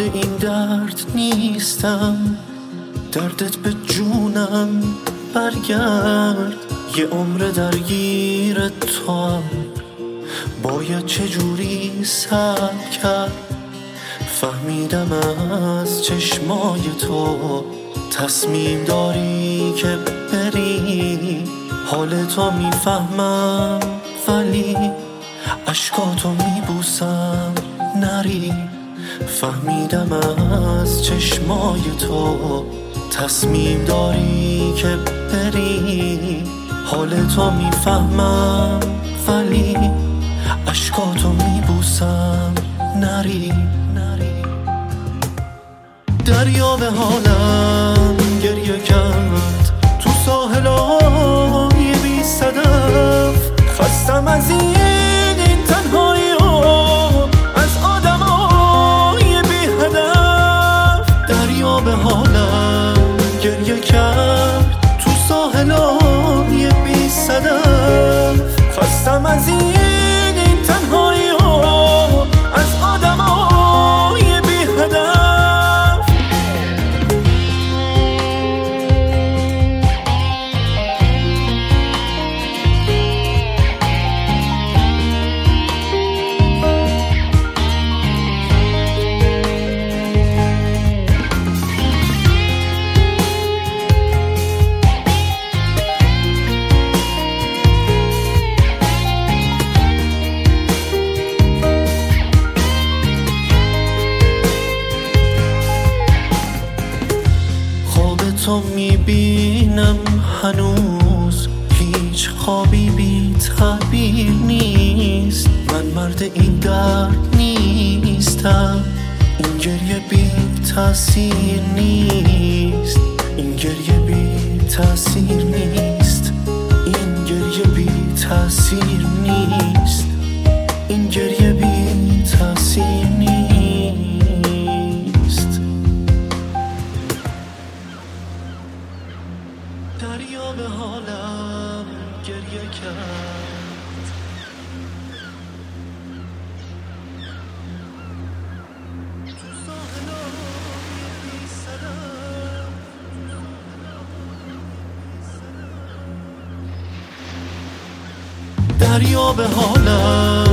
این درد نیستم، دردت به جونم برگرد. یه عمر درگیر توام، باید چجوری صبر کرد. فهمیدم از چشمای تو تصمیم داری که بری. حال تو میفهمم ولی اشکاتو میبوسم نری. فهمیدم از چشمای تو تصمیم داری که بری. حال تو میفهمم ولی اشکاتو میبوسم نری. دریا به حالم گریه کرد تو ساحلای بی صدف. خستم از این تنهایی ها، از آدمای بی هدف. دریا به حالم گریه کرد تو ساحلای بی صدف. خستم از این تنهایی ها، از آدمای بی هدف. تو میبینم هنوز، هیچ خوابی بی تعبیر نیست. من مرد این درد نیستم، این گریه بی تأثیر نیست. این گریه بی تأثیر نیست. این گریه بی تأثیر نیست. این گریه بی تأثیر نیست. دریا به حالم گریه کرد تو ساحلای بی صدف. دریا به حالم